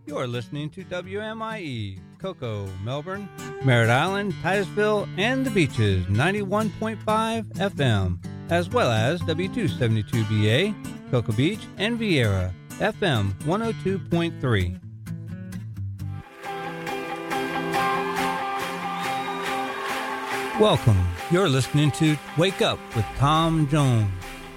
You're listening to WMIE, Cocoa, Melbourne, Merritt Island, Titusville, and the Beaches, 91.5 FM, as well as W272BA, Cocoa Beach, and Vieira, FM 102.3. Welcome. You're listening to Wake Up with Tom Jones.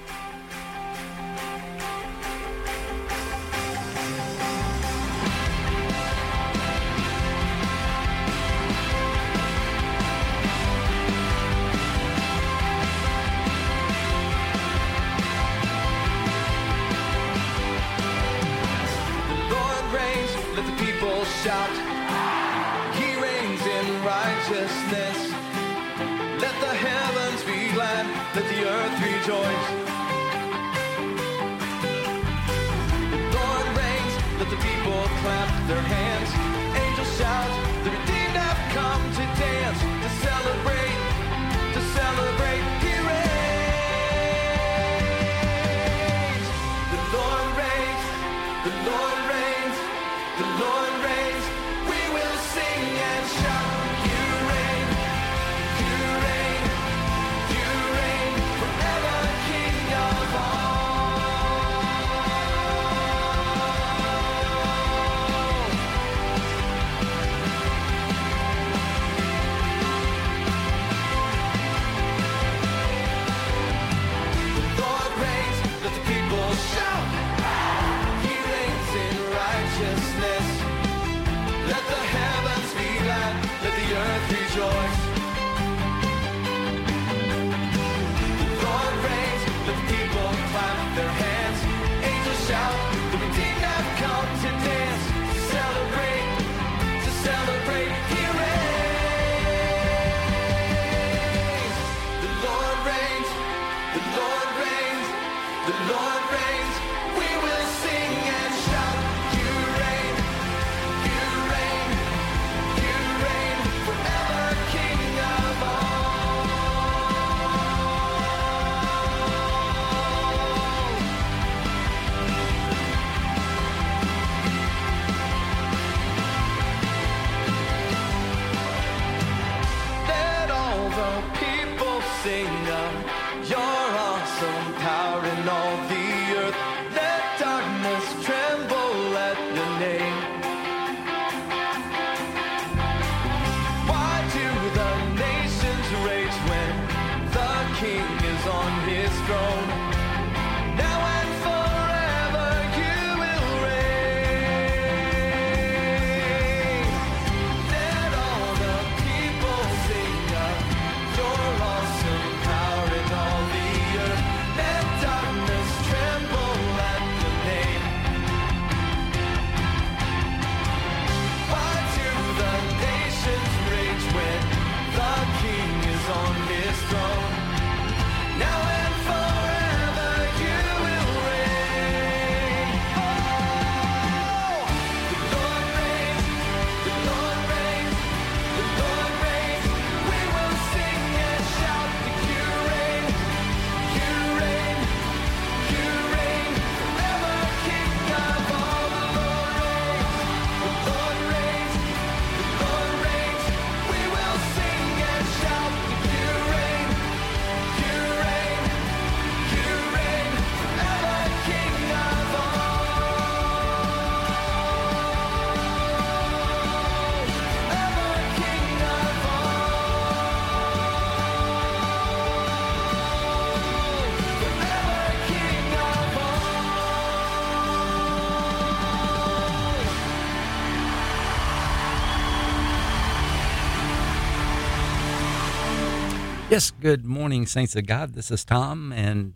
Yes, good morning, saints of God. This is Tom, and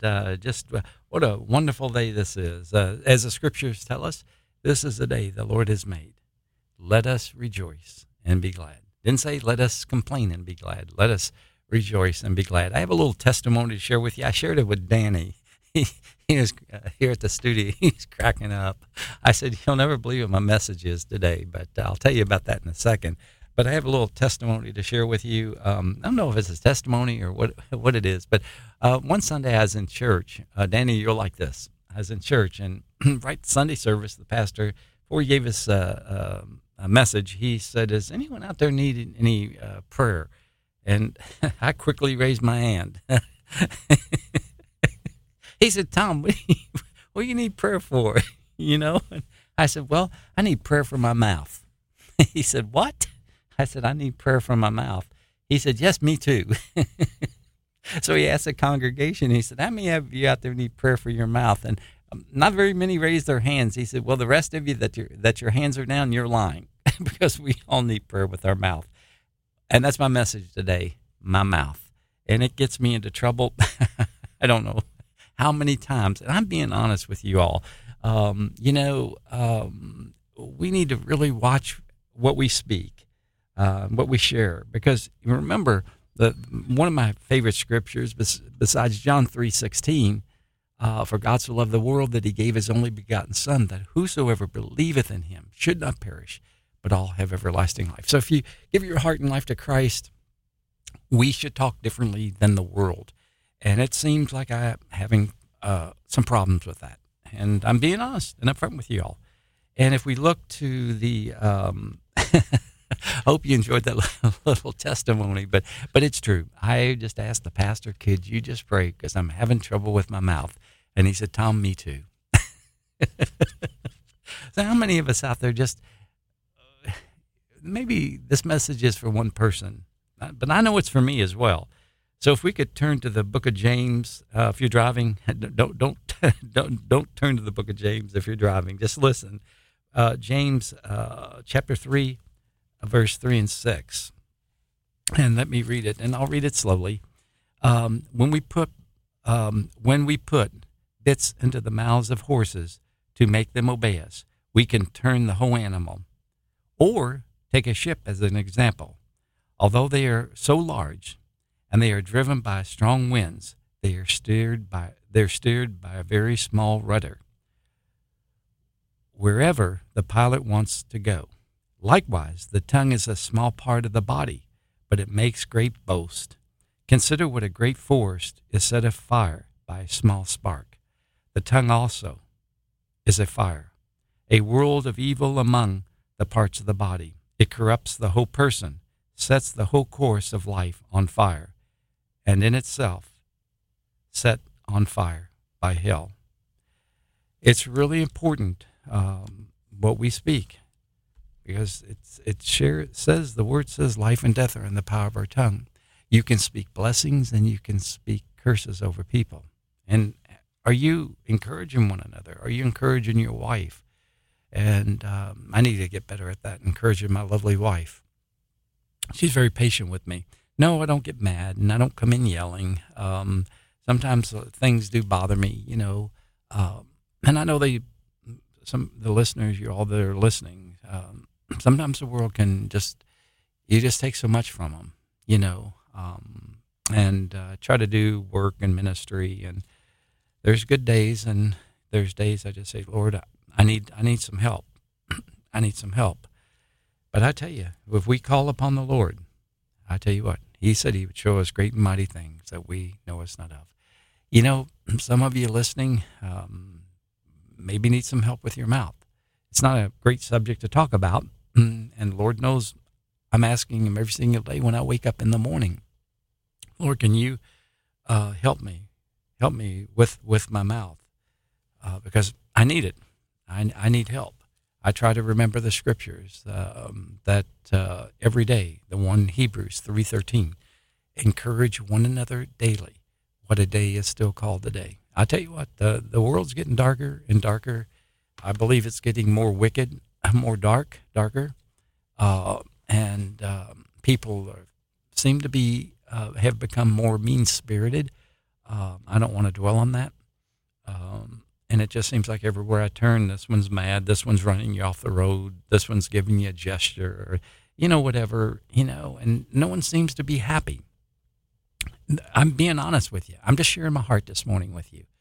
what a wonderful day this is. As the scriptures tell us, this is the day the Lord has made. Let us rejoice and be glad. Didn't say let us complain and be glad. Let us rejoice and be glad. I have a little testimony to share with you. I shared it with Danny. He was here at the studio. He's cracking up. I said, you'll never believe what my message is today, but I'll tell you about that in a second. But I have a little testimony to share with you. I don't know if it's a testimony or what it is, but one Sunday I was in church. Danny, you're like this. I was in church, and right Sunday service, the pastor, before he gave us a message, he said, "Does anyone out there need any prayer?" And I quickly raised my hand. He said, "Tom, what do you need prayer for?" And I said, "Well, I need prayer for my mouth." He said, "What?" I said, "I need prayer for my mouth." He said, "Yes, me too." So he asked the congregation, he said, "How many of you out there need prayer for your mouth?" And not very many raised their hands. He said, "Well, the rest of you that your hands are down, you're lying," because we all need prayer with our mouth. And that's my message today, my mouth. And it gets me into trouble. I don't know how many times. And I'm being honest with you all. We need to really watch what we speak, what we share. Because remember, one of my favorite scriptures, besides John 3:16, for God so loved the world that he gave his only begotten Son, that whosoever believeth in him should not perish, but all have everlasting life. So if you give your heart and life to Christ, we should talk differently than the world. And it seems like I'm having some problems with that. And I'm being honest and upfront with you all. And if we look to the, I hope you enjoyed that little testimony, but it's true. I just asked the pastor, "Could you just pray? Because I'm having trouble with my mouth." And he said, "Tom, me too." So how many of us out there just, maybe this message is for one person, but I know it's for me as well. So if we could turn to the book of James, if you're driving, don't turn to the book of James if you're driving. Just listen. James chapter 3, verse 3 and 6. And let me read it, and I'll read it slowly. When we put bits into the mouths of horses to make them obey us, we can turn the whole animal. Or take a ship as an example. Although they are so large, and they are driven by strong winds, they're steered by a very small rudder, wherever the pilot wants to go. Likewise, the tongue is a small part of the body, but it makes great boast. Consider what a great forest is set afire by a small spark. The tongue also is a fire, a world of evil among the parts of the body. It corrupts the whole person, sets the whole course of life on fire, and in itself set on fire by hell. It's really important what we speak, because it says, the word says life and death are in the power of our tongue. You can speak blessings and you can speak curses over people. And are you encouraging one another? Are you encouraging your wife? And I need to get better at that, encouraging my lovely wife. She's very patient with me. No, I don't get mad, and I don't come in yelling. Sometimes things do bother me, and I know the listeners, you all that are listening, sometimes the world can you just take so much from them, and try to do work and ministry. And there's good days, and there's days I just say, "Lord, I need some help. I need some help." But I tell you, if we call upon the Lord, I tell you what, he said he would show us great and mighty things that we know us not of. Some of you listening maybe need some help with your mouth. It's not a great subject to talk about, and Lord knows I'm asking him every single day when I wake up in the morning, "Lord, can you help me with my mouth, because I need it. I need help." I try to remember the scriptures that every day, the one Hebrews 3:13, encourage one another daily. What a day is still called a day. I tell you what, the world's getting darker and darker. I believe it's getting more wicked, more darker, and people seem to be have become more mean-spirited. I don't want to dwell on that. And it just seems like everywhere I turn, this one's mad, this one's running you off the road, this one's giving you a gesture, or, whatever, and no one seems to be happy. I'm being honest with you. I'm just sharing my heart this morning with you.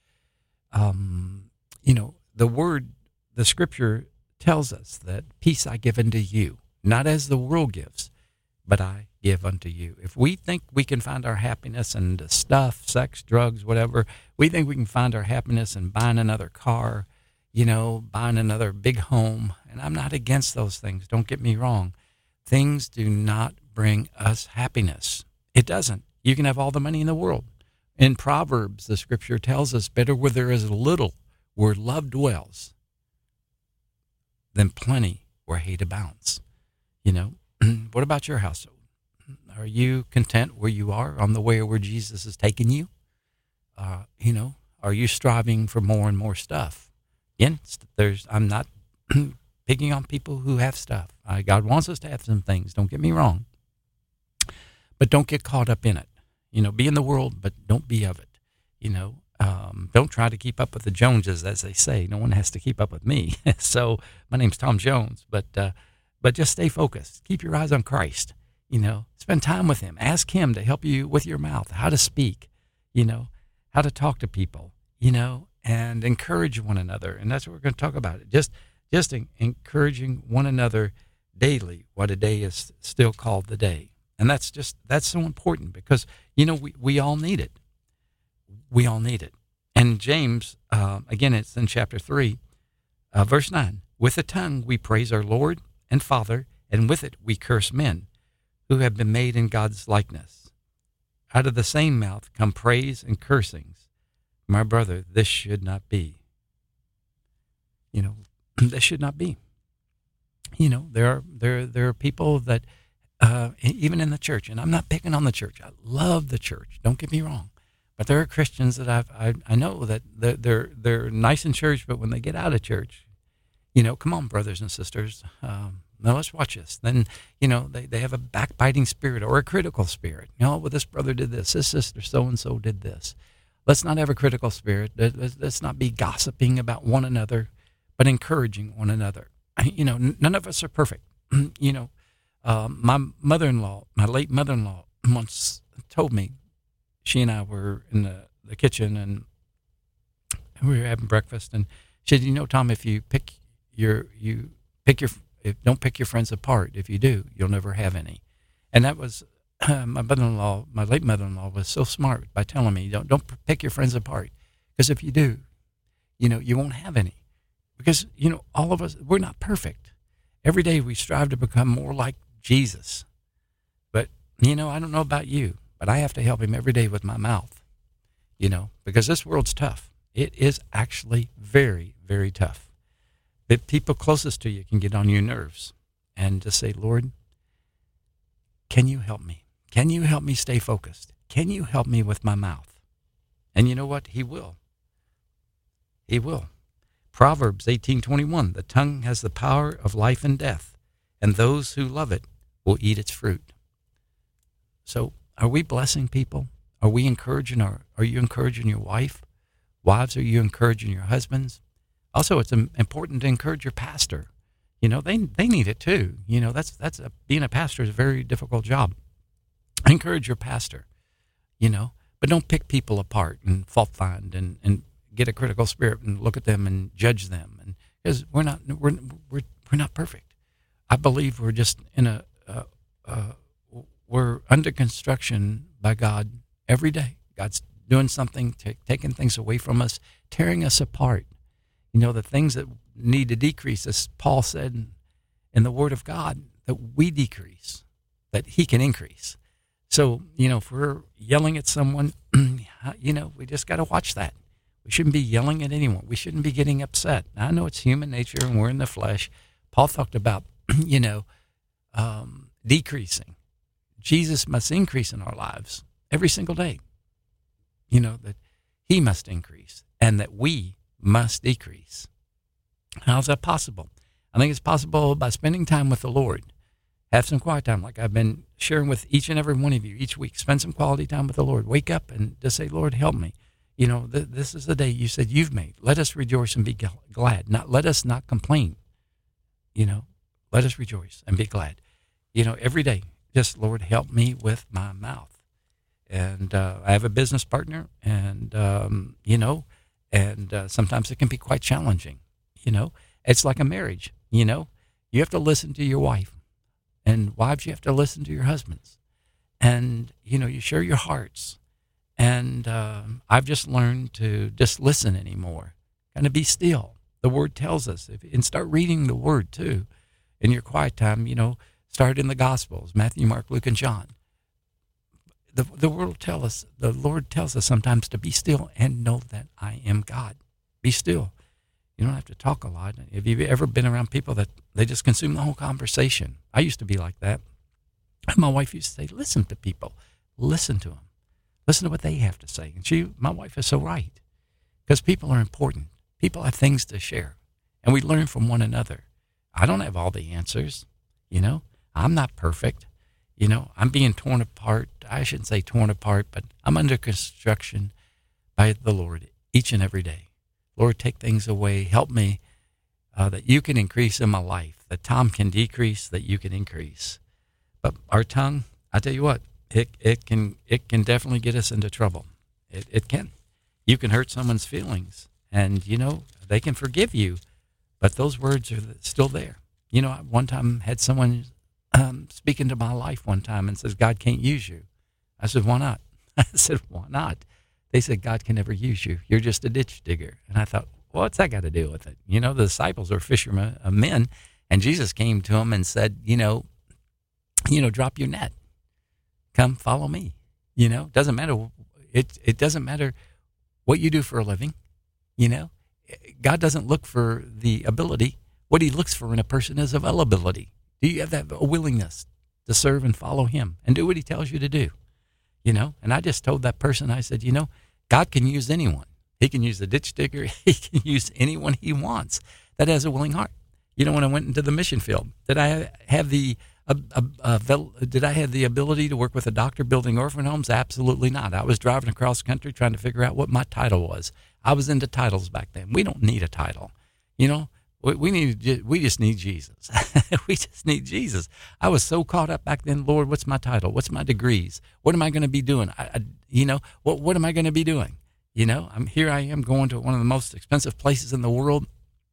The scripture tells us that peace I give unto you, not as the world gives, but I give unto you. If we think we can find our happiness in the stuff, sex, drugs, whatever, we think we can find our happiness in buying another car, buying another big home. And I'm not against those things. Don't get me wrong. Things do not bring us happiness. It doesn't. You can have all the money in the world. In Proverbs, the scripture tells us, better where there is little, where love dwells, than plenty where hate abounds. What about your household? Are you content where you are on the way where Jesus is taking you? Are you striving for more and more stuff? Again, I'm not picking on people who have stuff. God wants us to have some things. Don't get me wrong. But don't get caught up in it. Be in the world, but don't be of it. Don't try to keep up with the Joneses, as they say. No one has to keep up with me. So my name's Tom Jones, but just stay focused. Keep your eyes on Christ. Spend time with him. Ask him to help you with your mouth, how to speak, how to talk to people, and encourage one another. And that's what we're going to talk about. Just encouraging one another daily, what a day is still called the day. And that's so important because, we all need it. We all need it. And James, again, it's in chapter 3, verse 9. With the tongue we praise our Lord and Father, and with it we curse men who have been made in God's likeness. Out of the same mouth come praise and cursings. My brother, this should not be. This should not be. There are people that, even in the church, and I'm not picking on the church. I love the church. Don't get me wrong. But there are Christians that I know that they're nice in church, but when they get out of church, come on, brothers and sisters, now let's watch this. Then, they have a backbiting spirit or a critical spirit. Well, this brother did this sister so-and-so did this. Let's not have a critical spirit. Let's not be gossiping about one another, but encouraging one another. None of us are perfect. My mother-in-law, my late mother-in-law, once told me, she and I were in the kitchen and we were having breakfast, and she said, Tom, if you don't pick your friends apart. If you do, you'll never have any. And that was my mother-in-law. My late mother-in-law was so smart by telling me, don't pick your friends apart, because if you do, you won't have any. Because all of us, we're not perfect. Every day we strive to become more like Jesus. But I don't know about you, but I have to help him every day with my mouth. Because this world's tough. It is actually very, very tough. The people closest to you can get on your nerves, and just say, Lord, can you help me? Can you help me stay focused? Can you help me with my mouth? And you know what? He will. He will. Proverbs 18:21, the tongue has the power of life and death, and those who love it will eat its fruit. So are we blessing people? Are you encouraging your wife? Wives, are you encouraging your husbands? Also, it's important to encourage your pastor. They need it too. Being a pastor is a very difficult job. Encourage your pastor, but don't pick people apart and fault find and get a critical spirit and look at them and judge them. And because we're not perfect. I believe we're just we're under construction by God every day. God's doing something, taking things away from us, tearing us apart. The things that need to decrease, as Paul said in the Word of God, that we decrease, that he can increase. So, if we're yelling at someone, we just got to watch that. We shouldn't be yelling at anyone. We shouldn't be getting upset. Now, I know it's human nature and we're in the flesh. Paul talked about, decreasing. Jesus must increase in our lives every single day. That he must increase and that we must decrease. How's that possible? I think it's possible by spending time with the Lord. Have some quiet time, like I've been sharing with each and every one of you each week. Spend some quality time with the Lord. Wake up and just say, Lord, help me. This is the day you said you've made. Let us rejoice and be glad. Let us not complain. Let us rejoice and be glad. Every day, just, Lord, help me with my mouth. And I have a business partner, and, sometimes it can be quite challenging. It's like a marriage. You have to listen to your wife. And wives, you have to listen to your husbands. And, you share your hearts. And I've just learned to just listen anymore, kind of be still The Word tells us. And start reading the Word, too. In your quiet time, start in the Gospels, Matthew, Mark, Luke, and John. The Word tell us, the Lord tells us sometimes to be still and know that I am God. Be still. You don't have to talk a lot. Have you ever been around people that they just consume the whole conversation? I used to be like that. My wife used to say, listen to people. Listen to them. Listen to what they have to say. And my wife is so right. Because people are important. People have things to share. And we learn from one another. I don't have all the answers. I'm not perfect. I'm being torn apart. I shouldn't say torn apart, but I'm under construction by the Lord each and every day. Lord, take things away. Help me that you can increase in my life, that Tom can decrease, that you can increase. But our tongue, I tell you what, it can definitely get us into trouble. It can. You can hurt someone's feelings, and, they can forgive you, but those words are still there. I one time had someone speak into my life one time and says, God can't use you. I said, why not? I said, why not? They said, God can never use you. You're just a ditch digger. And I thought, what's that got to do with it? The disciples are fishermen of men, and Jesus came to them and said, drop your net. Come follow me. Doesn't matter. It doesn't matter what you do for a living. God doesn't look for the ability. What he looks for in a person is availability. Do you have that willingness to serve and follow him and do what he tells you to do? And I just told that person, I said, God can use anyone. He can use the ditch digger. He can use anyone he wants that has a willing heart. When I went into the mission field, did I have the ability to work with a doctor building orphan homes? Absolutely not. I was driving across country trying to figure out what my title was. I was into titles back then. We don't need a title. We just need Jesus. We just need Jesus. I was so caught up back then. Lord, what's my title? What's my degrees? What am I going to be doing? What am I going to be doing? I am going to one of the most expensive places in the world.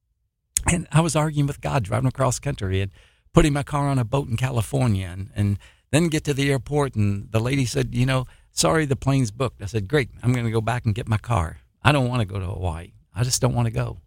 And I was arguing with God driving across country and putting my car on a boat in California and then get to the airport. And the lady said, sorry, the plane's booked. I said, great. I'm going to go back and get my car. I don't want to go to Hawaii. I just don't want to go.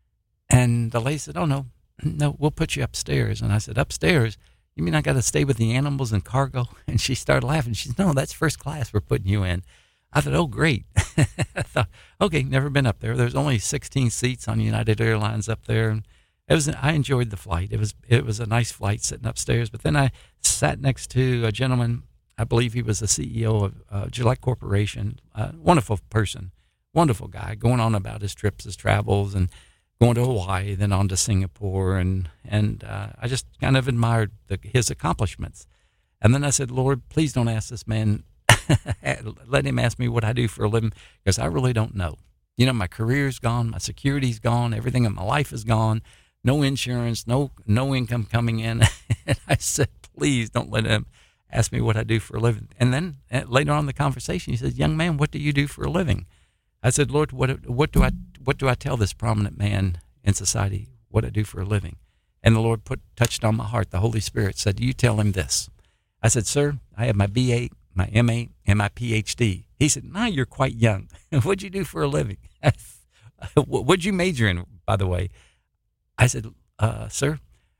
And the lady said, oh, no, we'll put you upstairs. And I said, upstairs? You mean I got to stay with the animals and cargo? And she started laughing. She said, no, that's first class we're putting you in. I thought, oh, great. I thought, okay, never been up there. There's only 16 seats on United Airlines up there. And I enjoyed the flight. It was a nice flight sitting upstairs. But then I sat next to a gentleman, I believe he was the CEO of Gillette Corporation, wonderful person, wonderful guy, going on about his trips, his travels, and going to Hawaii, then on to Singapore, and I just kind of admired his accomplishments. And then I said, Lord, please don't ask this man, let him ask me what I do for a living, because I really don't know. My career's gone, my security's gone, everything in my life is gone, no insurance, no income coming in. And I said, please don't let him ask me what I do for a living. And then later on in the conversation, he said, young man, what do you do for a living? I said, Lord, what do I tell this prominent man in society what I do for a living? And the Lord touched on my heart. The Holy Spirit said, you tell him this. I said, sir, I have my B.A., my M.A., and my Ph.D. He said, now you're quite young. What'd you do for a living? What'd you major in, by the way? I said, sir,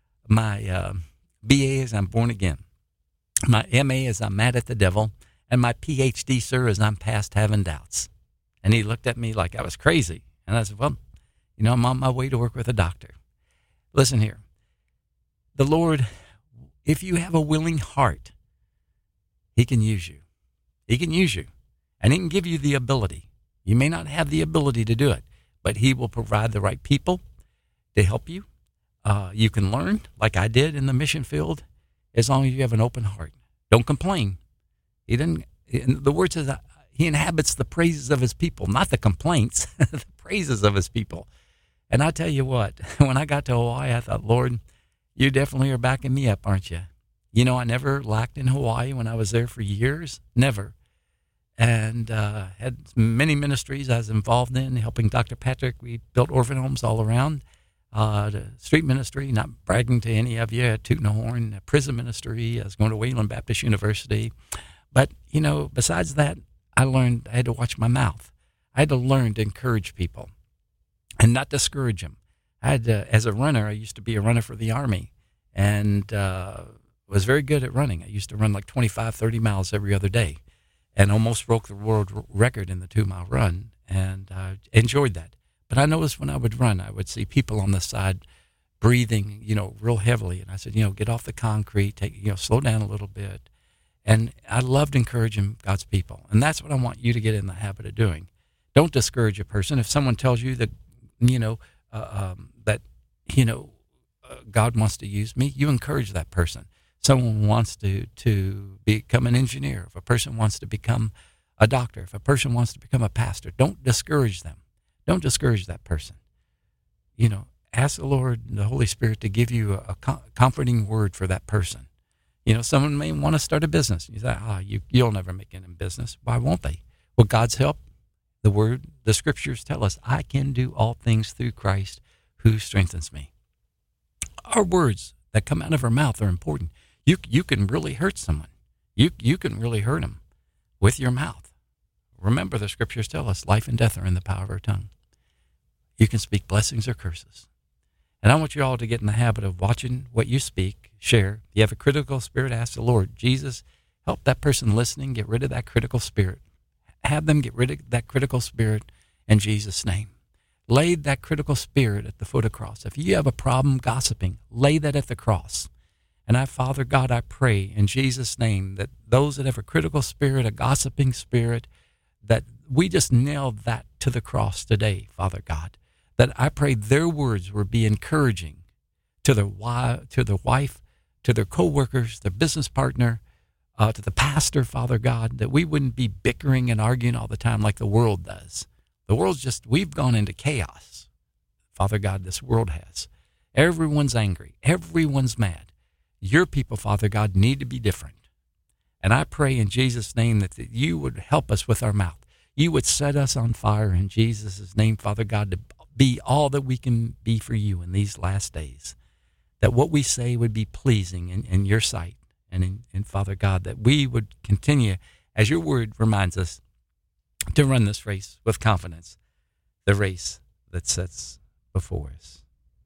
my B.A. is I'm born again. My M.A. is I'm mad at the devil. And my Ph.D., sir, is I'm past having doubts. And he looked at me like I was crazy. And I said, well, I'm on my way to work with a doctor. Listen here. The Lord, if you have a willing heart, he can use you. He can use you. And he can give you the ability. You may not have the ability to do it, but he will provide the right people to help you. You can learn, like I did in the mission field, as long as you have an open heart. Don't complain. The word says, he inhabits the praises of his people, not the complaints, the praises of his people. And I tell you what, when I got to Hawaii, I thought, Lord, you definitely are backing me up, aren't you? I never lacked in Hawaii when I was there for years, never. And had many ministries I was involved in, helping Dr. Patrick. We built orphan homes all around. The street ministry, not bragging to any of you, tooting a horn, prison ministry. I was going to Wayland Baptist University. But, besides that, I learned I had to watch my mouth. I had to learn to encourage people and not discourage them. as a runner, I used to be a runner for the Army, and was very good at running. I used to run like 25, 30 miles every other day, and almost broke the world record in the 2-mile run, and enjoyed that. But I noticed when I would run, I would see people on the side breathing, real heavily. And I said, get off the concrete, slow down a little bit. And I loved encouraging God's people. And that's what I want you to get in the habit of doing. Don't discourage a person. If someone tells you that, God wants to use me, you encourage that person. Someone wants to become an engineer. If a person wants to become a doctor, if a person wants to become a pastor, don't discourage them. Don't discourage that person. Ask the Lord and the Holy Spirit to give you a comforting word for that person. Someone may want to start a business. You say, you'll never make it in business. Why won't they? Well, God's help, the scriptures tell us, I can do all things through Christ who strengthens me. Our words that come out of our mouth are important. You can really hurt someone. You can really hurt them with your mouth. Remember, the scriptures tell us life and death are in the power of our tongue. You can speak blessings or curses. And I want you all to get in the habit of watching what you speak, share. If you have a critical spirit, ask the Lord, Jesus, help that person listening get rid of that critical spirit. Have them get rid of that critical spirit in Jesus' name. Lay that critical spirit at the foot of the cross. If you have a problem gossiping, lay that at the cross. And Father God, I pray in Jesus' name that those that have a critical spirit, a gossiping spirit, that we just nail that to the cross today, Father God. That I pray their words will be encouraging to their wife, to their co-workers, their business partner, to the pastor, Father God, that we wouldn't be bickering and arguing all the time like the world does. The world's we've gone into chaos, Father God, this world has. Everyone's angry. Everyone's mad. Your people, Father God, need to be different. And I pray in Jesus' name that you would help us with our mouth. You would set us on fire in Jesus' name, Father God, to be all that we can be for you in these last days. That what we say would be pleasing in your sight. And in Father God, that we would continue, as your word reminds us, to run this race with confidence, the race that sets before us.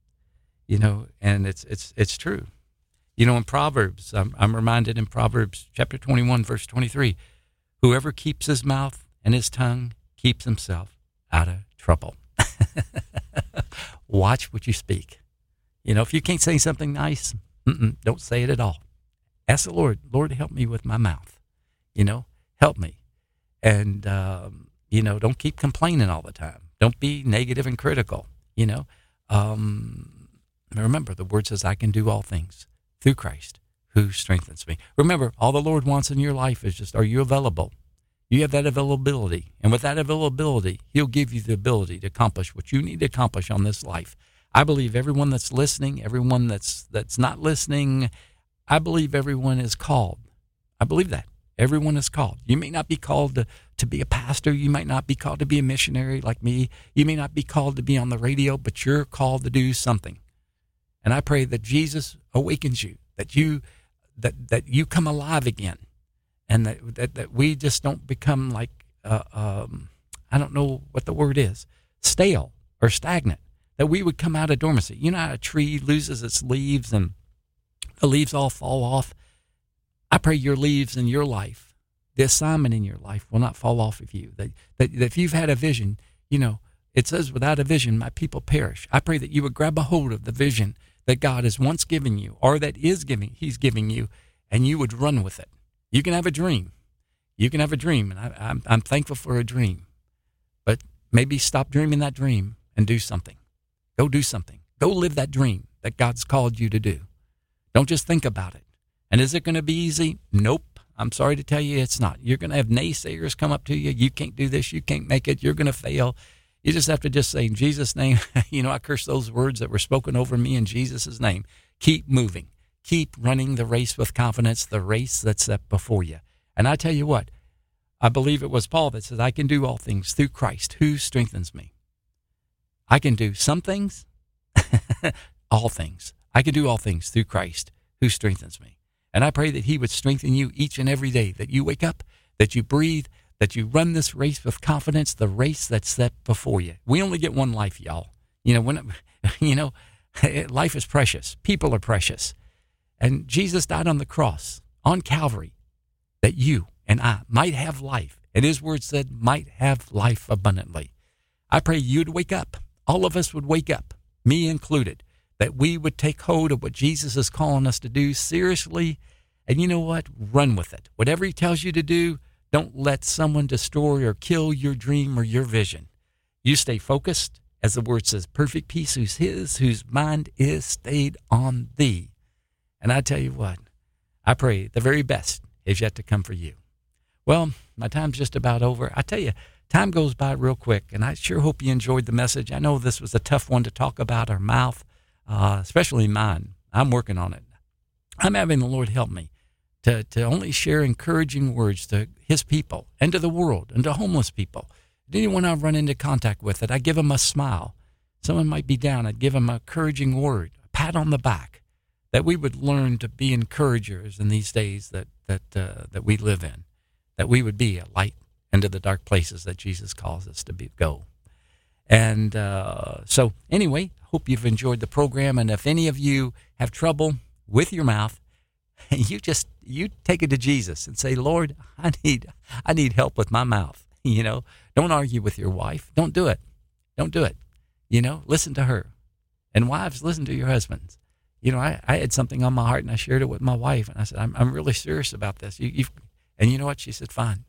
And it's true. In Proverbs, I'm reminded in Proverbs chapter 21, verse 23, whoever keeps his mouth and his tongue keeps himself out of trouble. Watch what you speak. If you can't say something nice, don't say it at all. Ask the Lord, help me with my mouth. Help me. And, don't keep complaining all the time. Don't be negative and critical, Remember, the word says, I can do all things through Christ who strengthens me. Remember, all the Lord wants in your life is just, are you available? You have that availability. And with that availability, he'll give you the ability to accomplish what you need to accomplish on this life. I believe everyone that's listening, everyone that's not listening, I believe everyone is called. I believe that. Everyone is called. You may not be called to be a pastor. You might not be called to be a missionary like me. You may not be called to be on the radio, but you're called to do something. And I pray that Jesus awakens you, that you come alive again, and that we just don't become like, I don't know what the word is, stale or stagnant, that we would come out of dormancy. You know how a tree loses its leaves and the leaves all fall off? I pray your leaves in your life, the assignment in your life will not fall off of you. That if you've had a vision, it says without a vision, my people perish. I pray that you would grab a hold of the vision that God has once given you, or that he's giving you, and you would run with it. You can have a dream. And I'm thankful for a dream. But maybe stop dreaming that dream and do something. Go do something. Go live that dream that God's called you to do. Don't just think about it. And is it going to be easy? Nope. I'm sorry to tell you it's not. You're going to have naysayers come up to you. You can't do this. You can't make it. You're going to fail. You just have to just say, in Jesus' name, I curse those words that were spoken over me in Jesus' name. Keep moving. Keep running the race with confidence, the race that's set before you. And I tell you what, I believe it was Paul that said, I can do all things through Christ who strengthens me. I can do some things, all things. I can do all things through Christ who strengthens me. And I pray that he would strengthen you each and every day, that you wake up, that you breathe, that you run this race with confidence, the race that's set before you. We only get one life, y'all. Life is precious. People are precious. And Jesus died on the cross, on Calvary, that you and I might have life. And his word said, might have life abundantly. I pray you'd wake up. All of us would wake up, me included, that we would take hold of what Jesus is calling us to do seriously. And you know what? Run with it. Whatever he tells you to do, don't let someone destroy or kill your dream or your vision. You stay focused, as the word says, perfect peace, whose mind is stayed on thee. And I tell you what, I pray the very best is yet to come for you. Well, my time's just about over. I tell you, time goes by real quick, and I sure hope you enjoyed the message. I know this was a tough one to talk about, our mouth, especially mine. I'm working on it. I'm having the Lord help me to only share encouraging words to his people and to the world and to homeless people. Anyone I run into contact with, that I give them a smile. Someone might be down, I'd give them a encouraging word, a pat on the back, that we would learn to be encouragers in these days that we live in, that we would be a light into the dark places that Jesus calls us to go. And so anyway, hope you've enjoyed the program. And if any of you have trouble with your mouth, you take it to Jesus and say, Lord, I need help with my mouth. Don't argue with your wife. Don't do it. Don't do it. Listen to her. And wives, listen to your husbands. I had something on my heart, and I shared it with my wife, and I said, I'm really serious about this. And you know what? She said, fine.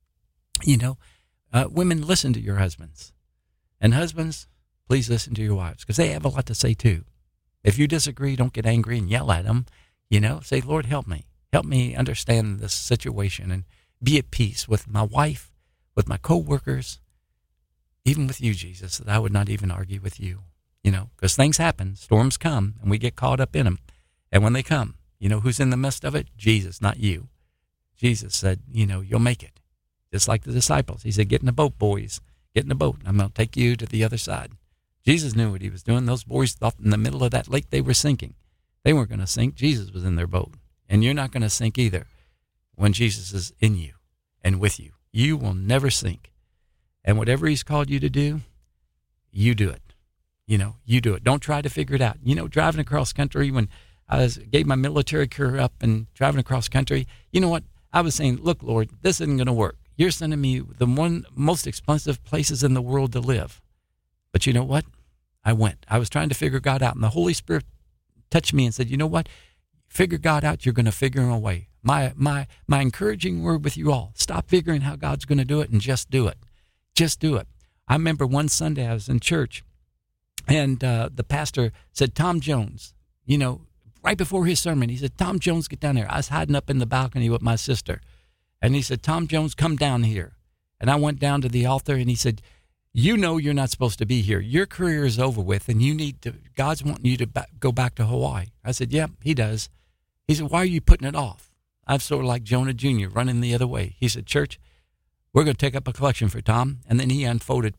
Women, listen to your husbands. And husbands, please listen to your wives, because they have a lot to say too. If you disagree, don't get angry and yell at them. Say, Lord, help me. Help me understand this situation and be at peace with my wife, with my co-workers, even with you, Jesus, that I would not even argue with you. Because things happen, storms come, and we get caught up in them. And when they come, who's in the midst of it? Jesus, not you. Jesus said, you'll make it. Just like the disciples. He said, get in the boat, boys. Get in the boat. I'm going to take you to the other side. Jesus knew what he was doing. Those boys thought in the middle of that lake they were sinking. They weren't going to sink. Jesus was in their boat. And you're not going to sink either when Jesus is in you and with you. You will never sink. And whatever he's called you to do, you do it. You do it. Don't try to figure it out. Driving across country, when I gave my military career up and driving across country, you know what? I was saying, look, Lord, this isn't going to work. You're sending me the one most expensive places in the world to live. But you know what? I went. I was trying to figure God out, and the Holy Spirit touched me and said, you know what? Figure God out. You're going to figure him a way. My encouraging word with you all, stop figuring how God's going to do it and just do it. Just do it. I remember one Sunday I was in church, and the pastor said, Tom Jones, right before his sermon, he said, Tom Jones, get down here. I was hiding up in the balcony with my sister. And he said, Tom Jones, come down here. And I went down to the altar, and he said, you're not supposed to be here. Your career is over with, and God's wanting you to go back to Hawaii. I said, yeah, he does. He said, why are you putting it off? I'm sort of like Jonah Jr. running the other way. He said, church, we're going to take up a collection for Tom. And then he unfolded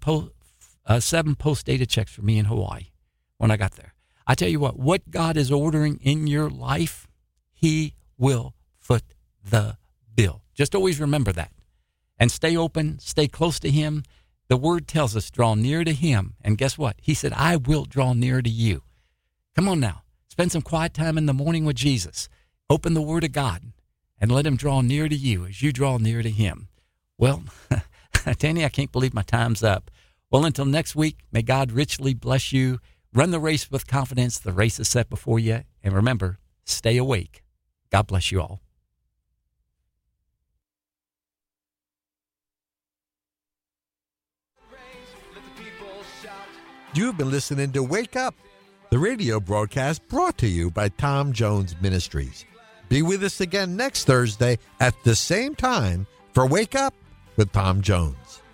7 post-dated checks for me in Hawaii when I got there. I tell you what God is ordering in your life, he will foot the bill. Just always remember that. And stay open, stay close to him. The word tells us, draw near to him. And guess what? He said, I will draw near to you. Come on now. Spend some quiet time in the morning with Jesus. Open the word of God and let him draw near to you as you draw near to him. Well, Danny, I can't believe my time's up. Well, until next week, may God richly bless you. Run the race with confidence. The race is set before you. And remember, stay awake. God bless you all. You've been listening to Wake Up, the radio broadcast brought to you by Tom Jones Ministries. Be with us again next Thursday at the same time for Wake Up with Tom Jones.